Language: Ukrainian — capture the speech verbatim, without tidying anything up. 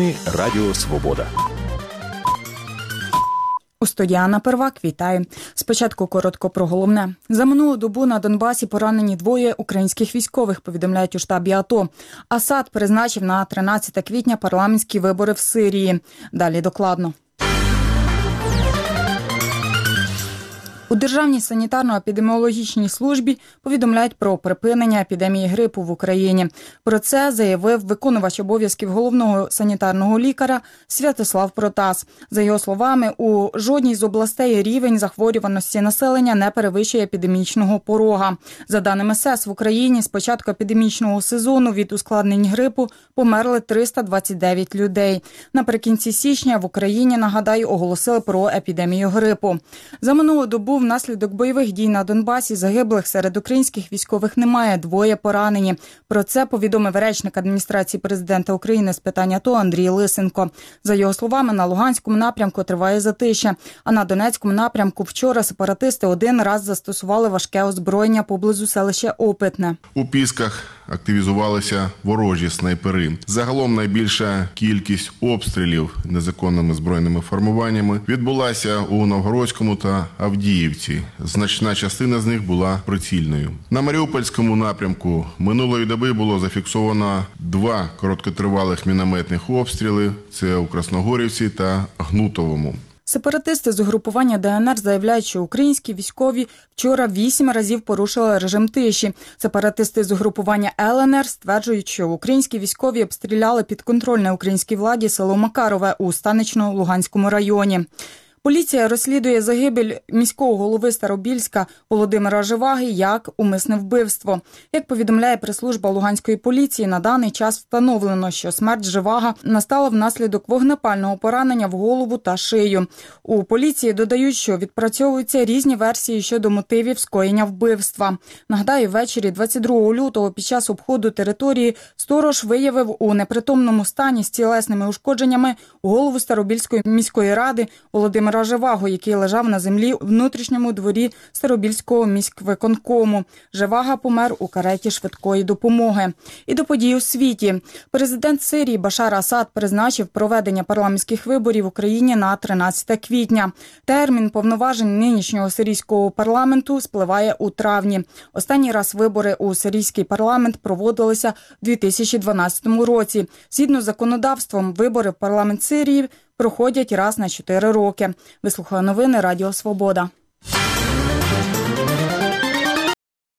Новини Радіо Свобода. У студії Анна Первак. Вітаю. Спочатку коротко про головне. За минулу добу на Донбасі поранені двоє українських військових, повідомляють у штабі АТО. Асад призначив на тринадцяте квітня парламентські вибори в Сирії. Далі докладно. У Державній санітарно-епідеміологічній службі повідомляють про припинення епідемії грипу в Україні. Про це заявив виконувач обов'язків головного санітарного лікаря Святослав Протас. За його словами, у жодній з областей рівень захворюваності населення не перевищує епідемічного порога. За даними ес е с, в Україні з початку епідемічного сезону від ускладнень грипу померли триста двадцять дев'ять людей. Наприкінці січня в Україні, нагадаю, оголосили про епідемію грипу. За минулу добу внаслідок бойових дій на Донбасі загиблих серед українських військових немає, двоє поранені. Про це повідомив речник адміністрації президента України з питань АТО Андрій Лисенко. За його словами, на Луганському напрямку триває затища, а на Донецькому напрямку вчора сепаратисти один раз застосували важке озброєння поблизу селища Опитне. У Пісках активізувалися ворожі снайпери. Загалом найбільша кількість обстрілів незаконними збройними формуваннями відбулася у Новгородському та Авдіївці. Значна частина з них була прицільною. На Маріупольському напрямку минулої доби було зафіксовано два короткотривалих мінометних обстріли. Це у Красногорівці та Гнутовому. Сепаратисти з угрупування Де Ен Ер заявляють, що українські військові вчора вісім разів порушили режим тиші. Сепаратисти з угрупування Ел Ен Ер стверджують, що українські військові обстріляли підконтрольне українській владі село Макарове у Станично-Луганському районі. Поліція розслідує загибель міського голови Старобільська Володимира Живаги як умисне вбивство. Як повідомляє прес-служба Луганської поліції, на даний час встановлено, що смерть Живага настала внаслідок вогнепального поранення в голову та шию. У поліції додають, що відпрацьовуються різні версії щодо мотивів скоєння вбивства. Нагадаю, ввечері двадцять другого лютого під час обходу території сторож виявив у непритомному стані з тілесними ушкодженнями голову Старобільської міської ради Володимира Живагу, який лежав на землі у внутрішньому дворі Старобільського міськвиконкому. Живага помер у кареті швидкої допомоги. І до подій у світі. Президент Сирії Башар Асад призначив проведення парламентських виборів в Україні на тринадцяте квітня. Термін повноважень нинішнього сирійського парламенту спливає у травні. Останній раз вибори у сирійський парламент проводилися в дві тисячі дванадцятому році. Згідно з законодавством, вибори в парламент Сирії проходять раз на чотири роки. Вислухали новини Радіо Свобода.